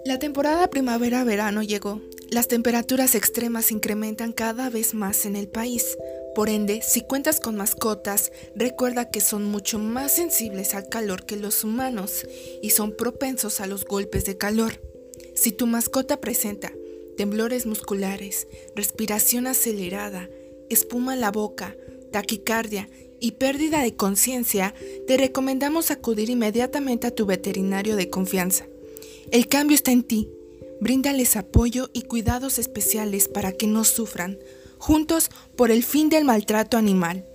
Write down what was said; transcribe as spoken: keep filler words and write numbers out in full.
La temporada primavera-verano llegó. Las temperaturas extremas incrementan cada vez más en el país. Por ende, si cuentas con mascotas, recuerda que son mucho más sensibles al calor que los humanos y son propensos a los golpes de calor. Si tu mascota presenta temblores musculares, respiración acelerada, espuma en la boca, taquicardia y pérdida de conciencia, te recomendamos acudir inmediatamente a tu veterinario de confianza. El cambio está en ti. Bríndales apoyo y cuidados especiales para que no sufran, juntos por el fin del maltrato animal.